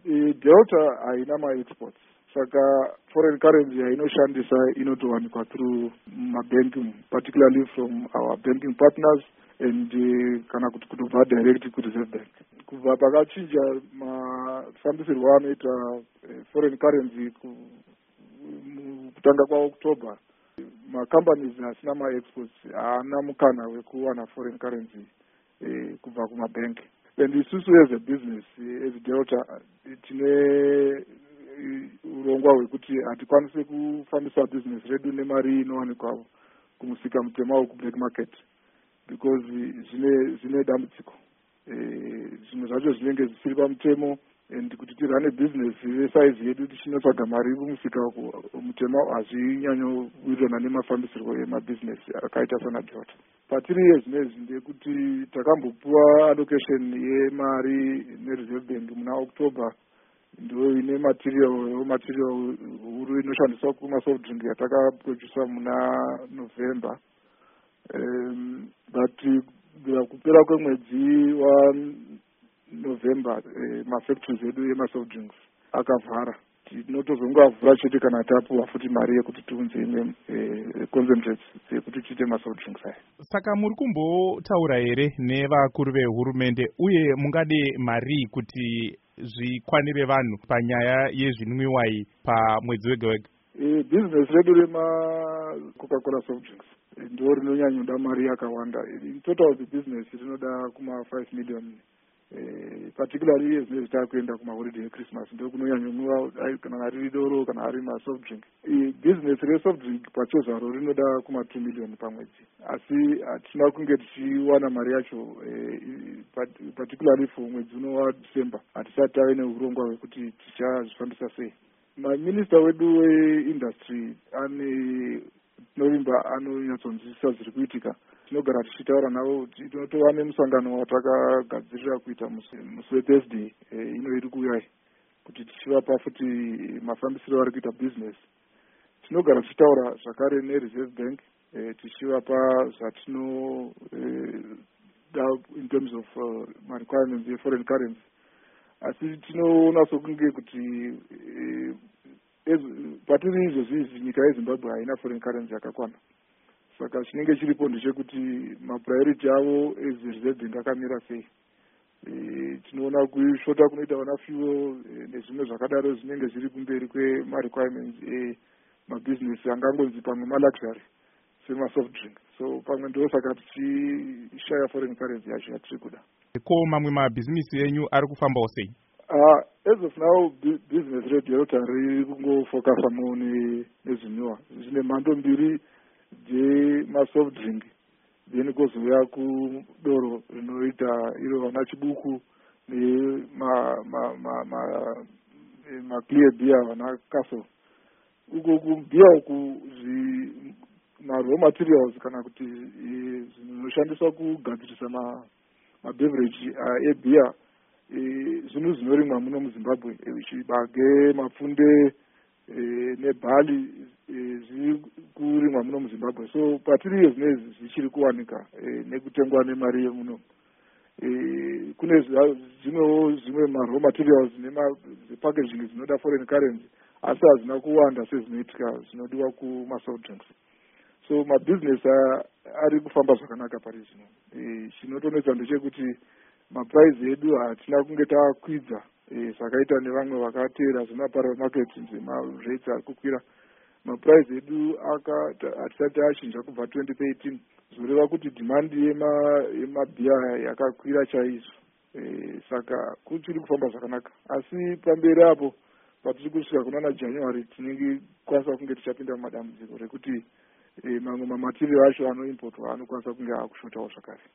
Delta haina ma-exports, saka foreign currency yainoshandisa inotowanikwa through mabanking, particularly from our banking partners and kana kuti kutobva direct kureserve bank. Kubva pakachinja mafambisirwo anoita foreign currency kutanga kwaOctober, macompanies asina ma-exports haana mukana wekuwana foreign currency kubva kumabanki. And isusu as a business, as Delta, tine urongwa hwekuti hatikwanisi kufambisa business redu nemari inowanikwa kumusika mutema wekublack market, because zvine dambudziko. Zvinhu zvacho zvinenge zvisiri pamutemo, and kuti tirane business yesize yedu tichinotsvaga mari kumusika mutema hazvinyanyowirirana nemafambisirwo emabusiness akaita sana Delta. Patiri yezvinezvi ndekuti takambopuwa allocation yemari nereserve bank muna October, ndo ine material huru inoshandiswa kumasoft drink yatakaprodusa muna November. But kupera kwemwedzi waNovember mafactories edu yemasoft drinks akavhara. Tinotozongavhura chete kana tapuwa futi mari yekuti tiunze imwe concentrates yekuti tiite masoft drinks aya. Saka muri kumbotaura here nevakuru vehurumende uye mungade mari kuti zvikwanire vanhu panyaya yezvinwiwa iyi pamwedzi wega wega? Business redu rema Coca-Cola soft drinks ndo rinonyanyoda mari yakawanda. In total the business rinoda kuma 5 million, particularly yezvinezvi takuenda kumaholiday eChristmas ndo kunonyanyomwiwa kana riri doro kana ari masoft drink. Business resoft drink pachozvaro rinoda kuma 2 million pamwedzi, asi hatina kunge tichiwana mari yacho particularly for mwedzi uno waDecember. Hatisati tave neurongwa hwekuti tichazvifambisa sei. Maminista wedu weindustry novimba anonyatsonzwisisa zviri kuitika. Tinogara tichitaura navo, tinotova nemusangano watakagadzirira kuita musi weThursday ino iri kuuya, kuti tichivapa futi mafambisiro ari kuita business. Tinogara tichitaura zvakare nereserve bank tichivapa zvatinoda in terms of requirements yeforeign currency. Asi tinoona sokunge kuti patiri izvozvi nyika yeZimbabwe haina foreign currency yakakwana. Saka chinenge chiripo ndechekuti mapriority avo ereserve bank akamira sei. Tinoona kushota kunoita vana fuel nezvimwe zvakadaro zvinenge zviri kumberi kwema-requirements mabusiness angangonzi pamwe ma-luxury sema-soft drink. So pamwe ndo saka tichishaya foreign currency yacho yatiri kuda. Ko mamwe mabhizinisi enyu ari kufambawo sei? As of now, business rate Delta riri kungofocusa nezvinwiwa. Zvine mhando mbiri dzemasoft drink, then kozouya kudoro rinoita iro vana chibuku clear beer vana Castle. Uko kubia uku ma-raw materials kana kuti zvinoshandiswa kugadzirisa ma-beverage ebeer, zvinhu zvinorimwa muno muZimbabwe, chibage, mapfunde nebhali zviri kurimwa muno muZimbabwe. So patiri zvinezvi zvichiri kuwanika nekutengwa nemari yemuno. Kune zvimwe ma-raw materials nepackaging zvinoda foreign currency, asi hazvina kuwanda sezvinoitika zvinodiwa kumasoft drinks. So mabusiness ari kufamba zvakanaka pari zvino. Chinotonetsa ndechekuti maprice edu hatina kunge takwidza zvakaita nevamwe vakateera zvemaparallel market rates ari kukwira. Maprice edu hatisati achinja kubva 2018, zvoreva kuti demand yemabhiya yakakwira chaizvo. Saka kuchiri kufamba zvakanaka, asi pamberi apo patiri kusvika kuna January tinenge kwanisa kunge tichapinda mumadambudziko rekuti mamwe mamaterial acho anoimportwa anokwanisa kunge akushotawo zvakare.